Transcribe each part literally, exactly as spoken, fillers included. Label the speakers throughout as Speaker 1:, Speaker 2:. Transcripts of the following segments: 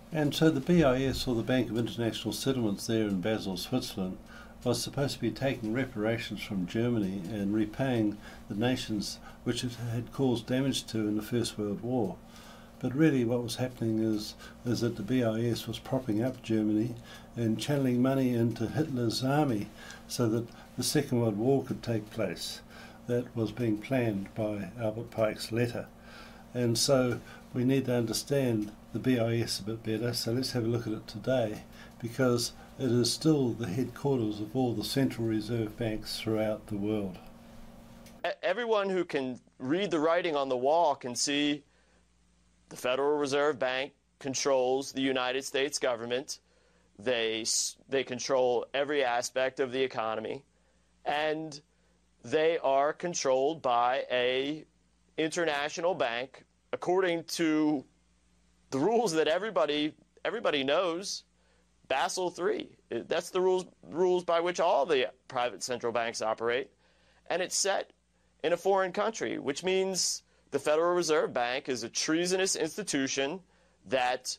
Speaker 1: And so the B I S, or the Bank of International Settlements there in Basel, Switzerland, was supposed to be taking reparations from Germany and repaying the nations which it had caused damage to in the First World War. But really what was happening is, is that the B I S was propping up Germany and channeling money into Hitler's army so that the Second World War could take place. That was being planned by Albert Pike's letter. And so we need to understand the B I S a bit better, so let's have a look at it today, because it is still the headquarters of all the central reserve banks throughout the world.
Speaker 2: Everyone who can read the writing on the wall can see the Federal Reserve Bank controls the United States government. They, they control every aspect of the economy, and they are controlled by a international bank according to the rules that everybody everybody knows. Basel three. That's the rules rules by which all the private central banks operate, and it's set in a foreign country, which means the Federal Reserve Bank is a treasonous institution that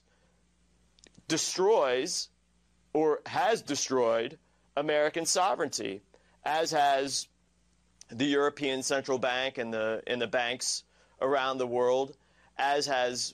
Speaker 2: destroys or has destroyed American sovereignty, as has the European Central Bank and the and the banks around the world, as has,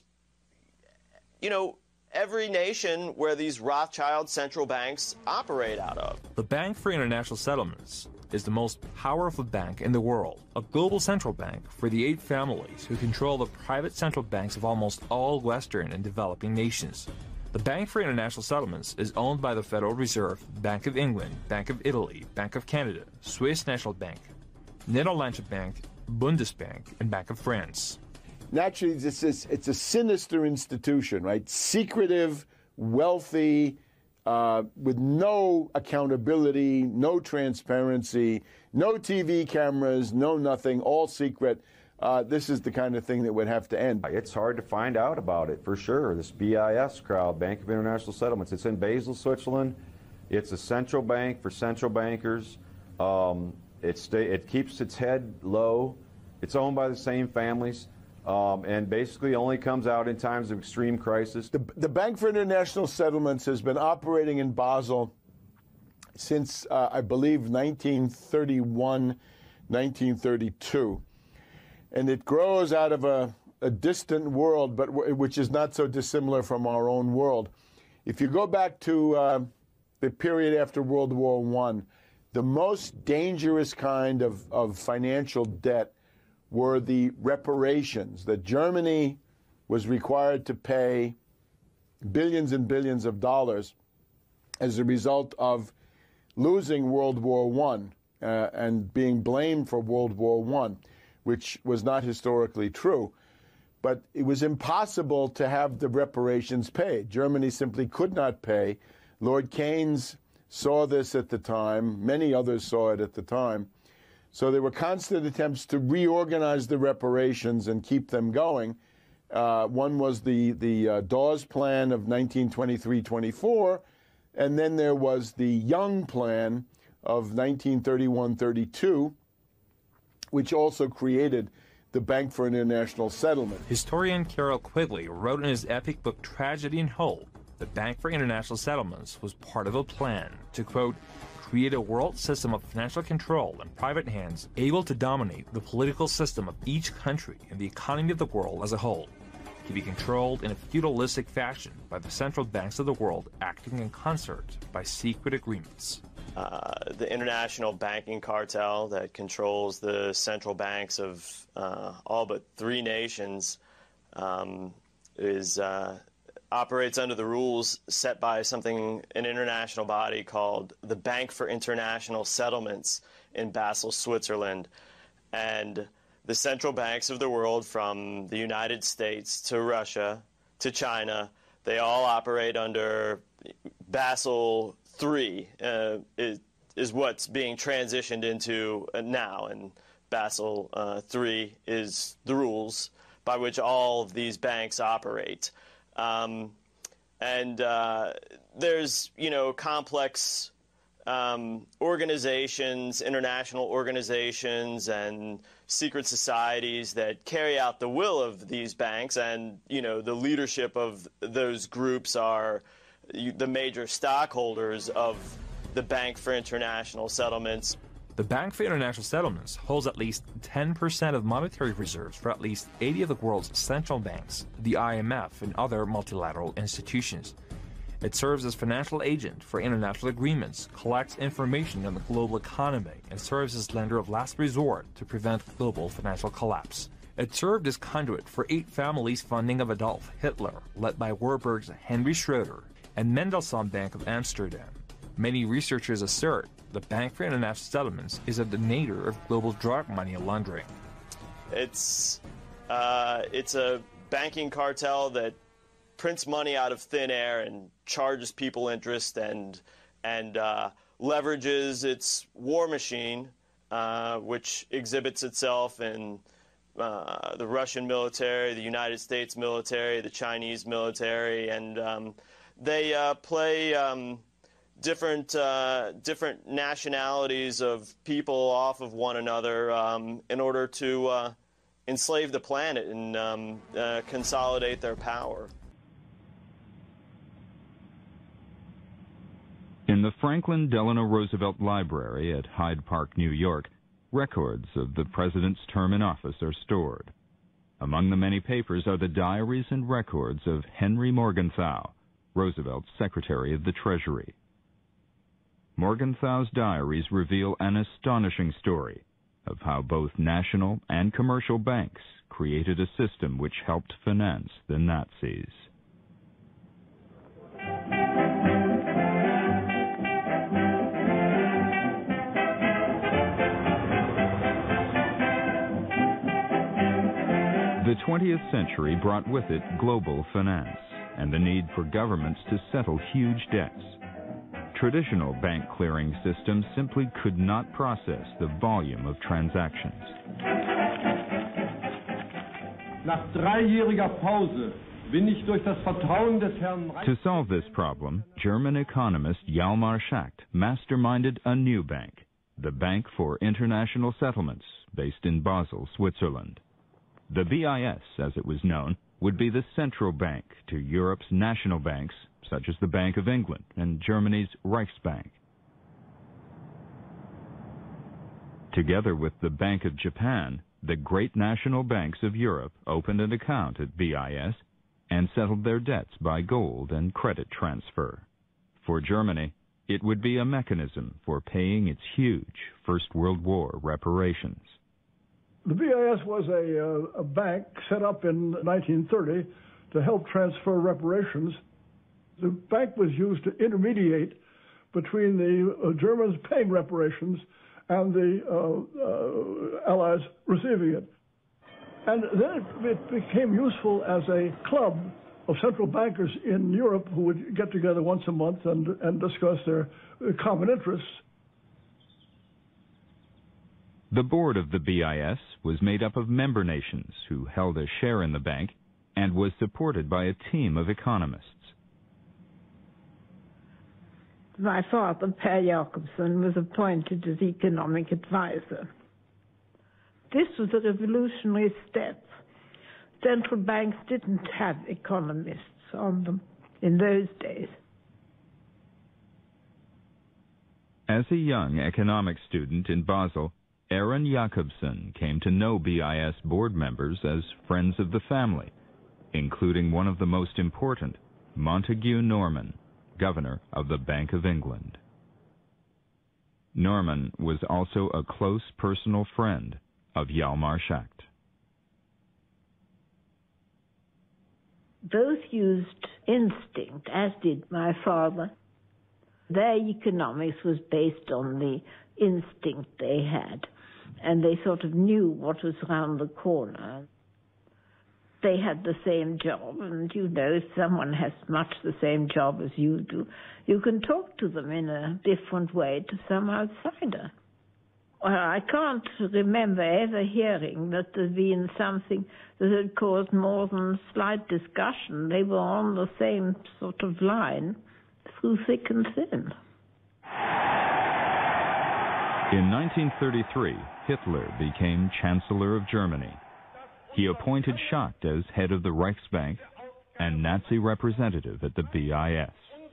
Speaker 2: you know, every nation where these Rothschild central banks operate out of.
Speaker 3: The Bank for International Settlements is the most powerful bank in the world, a global central bank for the eight families who control the private central banks of almost all Western and developing nations. The Bank for International Settlements is owned by the Federal Reserve, Bank of England, Bank of Italy, Bank of Canada, Swiss National Bank, Nederlandsche Bank, Bundesbank, and Bank of France.
Speaker 4: Naturally, it's, it's, it's a sinister institution, right? Secretive, wealthy, uh, with no accountability, no transparency, no T V cameras, no nothing, all secret. Uh, this is the kind of thing that would have to end.
Speaker 5: It's hard to find out about it, for sure. This B I S crowd, Bank of International Settlements, it's in Basel, Switzerland. It's a central bank for central bankers. Um, it, stay, it keeps its head low. It's owned by the same families. Um, and basically only comes out in times of extreme crisis.
Speaker 4: The, the Bank for International Settlements has been operating in Basel since, uh, I believe, nineteen thirty-one, nineteen thirty-two. And it grows out of a, a distant world, but w which is not so dissimilar from our own world. If you go back to uh, the period after World War One, the most dangerous kind of, of financial debt were the reparations that Germany was required to pay billions and billions of dollars as a result of losing World War One uh, and being blamed for World War One, which was not historically true. But it was impossible to have the reparations paid. Germany simply could not pay. Lord Keynes saw this at the time. Many others saw it at the time. So there were constant attempts to reorganize the reparations and keep them going. Uh, one was the, the uh, Dawes Plan of nineteen twenty-three twenty-four, and then there was the Young Plan of nineteen thirty-one thirty-two, which also created the Bank for International Settlement.
Speaker 3: Historian Carroll Quigley wrote in his epic book Tragedy and Hope, the Bank for International Settlements was part of a plan to, quote, create a world system of financial control in private hands able to dominate the political system of each country and the economy of the world as a whole, to be controlled in a feudalistic fashion by the central banks of the world acting in concert by secret agreements.
Speaker 2: Uh, the international banking cartel that controls the central banks of uh, all but three nations um, is uh, operates under the rules set by something, an international body called the Bank for International Settlements in Basel, Switzerland. And the central banks of the world, from the United States to Russia to China, they all operate under Basel three, uh, is, is what's being transitioned into uh, now. And Basel uh, three is the rules by which all of these banks operate. Um, and uh, there's, you know, complex um, organizations, international organizations, and secret societies that carry out the will of these banks, and you know the leadership of those groups are the major stockholders of the Bank for International Settlements.
Speaker 3: The Bank for International Settlements holds at least ten percent of monetary reserves for at least eighty of the world's central banks, the I M F, and other multilateral institutions. It serves as financial agent for international agreements, collects information on the global economy, and serves as lender of last resort to prevent global financial collapse. It served as conduit for eight families' funding of Adolf Hitler, led by Warburg's Henry Schroeder, and Mendelssohn Bank of Amsterdam. Many researchers assert the Bank for International Settlements is a detonator of global drug money laundering.
Speaker 2: It's, uh, it's a banking cartel that prints money out of thin air and charges people interest and and uh, leverages its war machine, uh, which exhibits itself in uh, the Russian military, the United States military, the Chinese military, and um, they uh, play um, different uh, different nationalities of people off of one another um, in order to uh, enslave the planet and um, uh, consolidate their power.
Speaker 6: In the Franklin Delano Roosevelt Library at Hyde Park, New York, records of the president's term in office are stored. Among the many papers are the diaries and records of Henry Morgenthau, Roosevelt's Secretary of the Treasury. Morgenthau's diaries reveal an astonishing story of how both national and commercial banks created a system which helped finance the Nazis. The twentieth century brought with it global finance and the need for governments to settle huge debts. Traditional bank clearing systems simply could not process the volume of transactions.
Speaker 7: Nach dreijähriger Pause bin ich durch das Vertrauen des Herrn
Speaker 6: To solve this problem, German economist Hjalmar Schacht masterminded a new bank, the Bank for International Settlements, based in Basel, Switzerland. The B I S, as it was known, would be the central bank to Europe's national banks, such as the Bank of England and Germany's Reichsbank. Together with the Bank of Japan, the great national banks of Europe opened an account at B I S and settled their debts by gold and credit transfer. For Germany, it would be a mechanism for paying its huge First World War reparations.
Speaker 8: The B I S was a, uh, a bank set up in nineteen thirty to help transfer reparations. The bank was used to intermediate between the uh, Germans paying reparations and the uh, uh, Allies receiving it. And then it, it became useful as a club of central bankers in Europe who would get together once a month and, and discuss their uh, common interests.
Speaker 6: The board of the B I S was made up of member nations who held a share in the bank and was supported by a team of economists.
Speaker 9: My father, Per Jacobson, was appointed as economic advisor. This was a revolutionary step. Central banks didn't have economists on them in those days.
Speaker 6: As a young economics student in Basel, Aaron Jacobson came to know B I S board members as friends of the family, including one of the most important, Montague Norman, governor of the Bank of England. Norman was also a close personal friend of Hjalmar Schacht.
Speaker 9: Both used instinct, as did my father. Their economics was based on the instinct they had, and they sort of knew what was around the corner. They had the same job, and you know, if someone has much the same job as you do, you can talk to them in a different way to some outsider. Well, I can't remember ever hearing that there'd been something that had caused more than slight discussion. They were on the same sort of line through thick and thin.
Speaker 6: In nineteen thirty-three, Hitler became Chancellor of Germany. He appointed Schacht as head of the Reichsbank and Nazi representative at the B I S.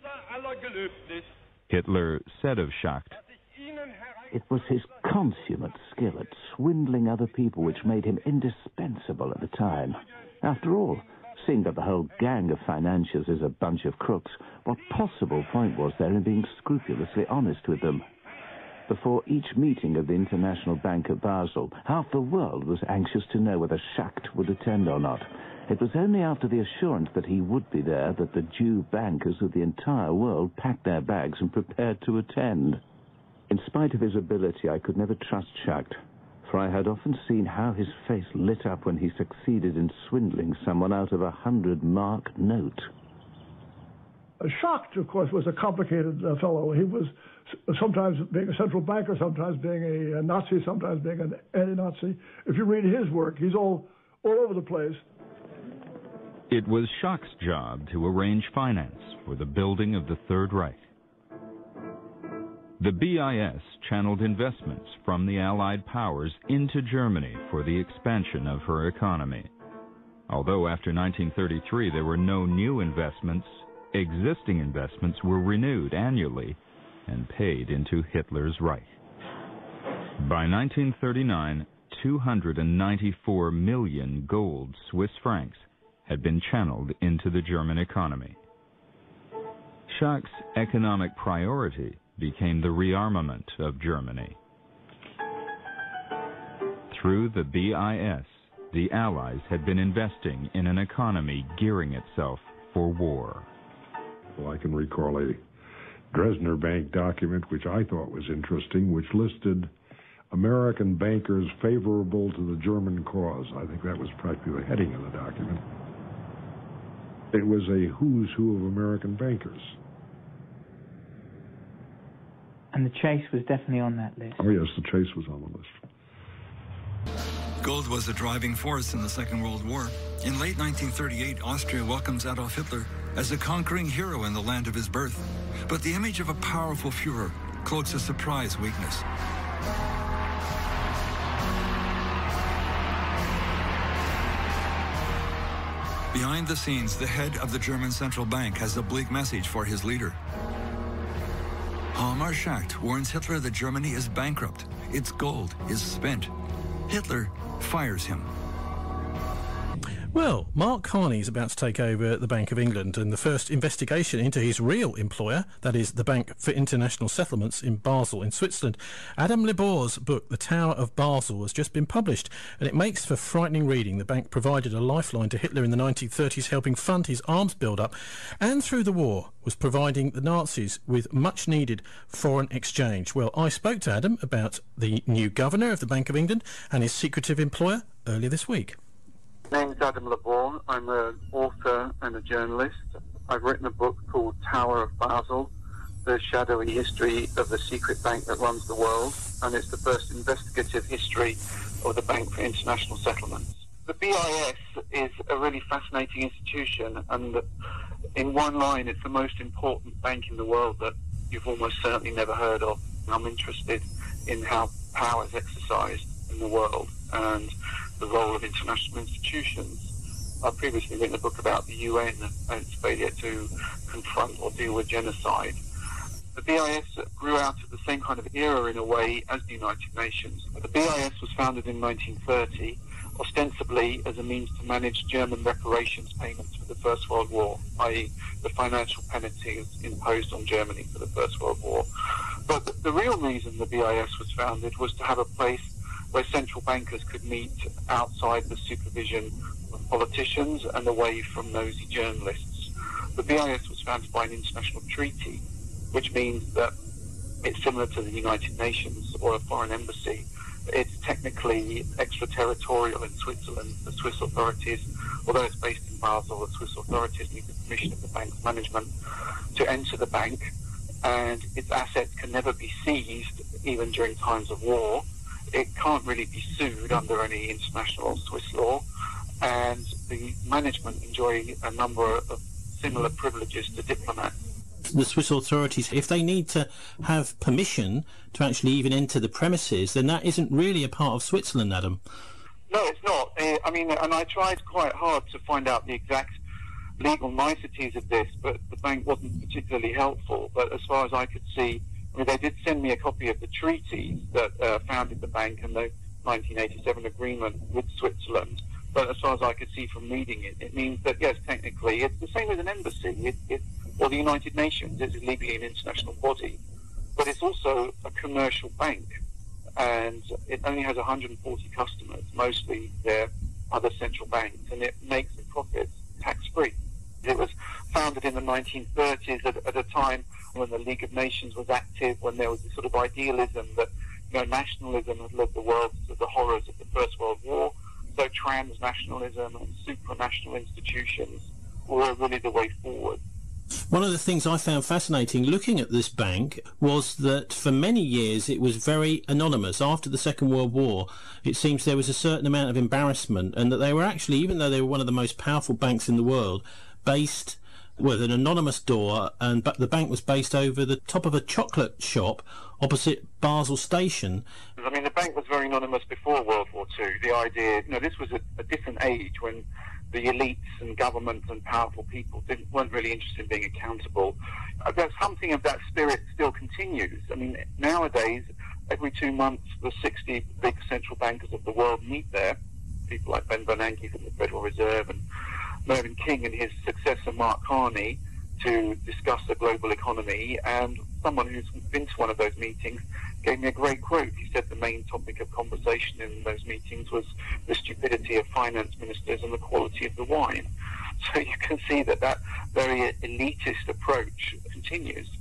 Speaker 6: Hitler said of Schacht,
Speaker 10: "It was his consummate skill at swindling other people which made him indispensable at the time. After all, seeing that the whole gang of financiers is a bunch of crooks, what possible point was there in being scrupulously honest with them? Before each meeting of the International Bank at Basel, half the world was anxious to know whether Schacht would attend or not. It was only after the assurance that he would be there that the Jew bankers of the entire world packed their bags and prepared to attend. In spite of his ability, I could never trust Schacht, for I had often seen how his face lit up when he succeeded in swindling someone out of a hundred-mark note."
Speaker 8: Schacht, of course, was a complicated uh, fellow. He was sometimes being a central banker, sometimes being a, a Nazi, sometimes being an anti-Nazi. If you read his work, he's all, all over the place.
Speaker 6: It was Schacht's job to arrange finance for the building of the Third Reich. The B I S channeled investments from the Allied powers into Germany for the expansion of her economy. Although after nineteen thirty-three there were no new investments, existing investments were renewed annually and paid into Hitler's Reich. By nineteen thirty-nine, two hundred ninety-four million gold Swiss francs had been channeled into the German economy. Schacht's economic priority became the rearmament of Germany. Through the B I S, the Allies had been investing in an economy gearing itself for war.
Speaker 11: Well, I can recall a Dresdner Bank document, which I thought was interesting, which listed American bankers favorable to the German cause. I think that was practically the heading of the document. It was a who's who of American bankers.
Speaker 12: And the Chase was definitely on that list.
Speaker 11: Oh, yes, the Chase was on the list.
Speaker 13: Gold was a driving force in the Second World War. In late nineteen thirty-eight, Austria welcomes Adolf Hitler as a conquering hero in the land of his birth. But the image of a powerful Führer cloaks a surprise weakness. Behind the scenes, the head of the German central bank has a bleak message for his leader. Hjalmar Schacht warns Hitler that Germany is bankrupt. Its gold is spent. Hitler fires him.
Speaker 14: Well, Mark Carney is about to take over the Bank of England, and the first investigation into his real employer, that is the Bank for International Settlements in Basel in Switzerland. Adam Libor's book, The Tower of Basel, has just been published, and it makes for frightening reading. The bank provided a lifeline to Hitler in the nineteen thirties, helping fund his arms build-up, and through the war was providing the Nazis with much-needed foreign exchange. Well, I spoke to Adam about the new governor of the Bank of England and his secretive employer earlier this week.
Speaker 15: My name is Adam Libor. I'm an author and a journalist. I've written a book called Tower of Basel, the shadowy history of the secret bank that runs the world, and it's the first investigative history of the Bank for International Settlements. The B I S is a really fascinating institution, and in one line, it's the most important bank in the world that you've almost certainly never heard of. I'm interested in how power is exercised in the world and the role of international institutions. I've previously written a book about the U N and its failure to confront or deal with genocide. The B I S grew out of the same kind of era in a way as the United Nations. The B I S was founded in nineteen thirty, ostensibly as a means to manage German reparations payments for the First World War, that is the financial penalties imposed on Germany for the First World War. But the real reason the B I S was founded was to have a place where central bankers could meet outside the supervision of politicians and away from nosy journalists. The B I S was founded by an international treaty, which means that it's similar to the United Nations or a foreign embassy. It's technically extraterritorial in Switzerland. The Swiss authorities, although it's based in Basel, the Swiss authorities need the permission of the bank's management to enter the bank, and its assets can never be seized, even during times of war. It can't really be sued under any international Swiss law, and the management enjoy a number of similar privileges to diplomats.
Speaker 14: The Swiss authorities, if they need to have permission to actually even enter the premises, then that isn't really a part of Switzerland, Adam.
Speaker 15: No, it's not. Uh, I mean, and I tried quite hard to find out the exact legal niceties of this, but the bank wasn't particularly helpful. But as far as I could see, I mean, they did send me a copy of the treaties that uh, founded the bank and the nineteen eighty-seven agreement with Switzerland. But as far as I could see from reading it, it means that, yes, technically, it's the same as an embassy, it, it, or the United Nations. It's legally an international body. But it's also a commercial bank, and it only has one hundred forty customers. Mostly they're other central banks, and it makes its profits tax-free. It was founded in the nineteen thirties at, at a time when the League of Nations was active, when there was this sort of idealism that, you know, nationalism had led the world to the horrors of the First World War. So transnationalism and supranational institutions were really the way forward.
Speaker 14: One of the things I found fascinating looking at this bank was that for many years it was very anonymous. After the Second World War, it seems there was a certain amount of embarrassment, and that they were actually, even though they were one of the most powerful banks in the world, based with an anonymous door, and but the bank was based over the top of a chocolate shop opposite Basel Station.
Speaker 15: I mean, the bank was very anonymous before World War Two. The idea, you know, this was a, a different age when the elites and governments and powerful people didn't, weren't really interested in being accountable. Uh, there's something of that spirit still continues. I mean, nowadays, every two months, the sixty big central bankers of the world meet there. People like Ben Bernanke from the Federal Reserve and Mervyn King and his successor Mark Carney to discuss the global economy. And someone who's been to one of those meetings gave me a great quote. He said the main topic of conversation in those meetings was the stupidity of finance ministers and the quality of the wine. So you can see that that very elitist approach continues.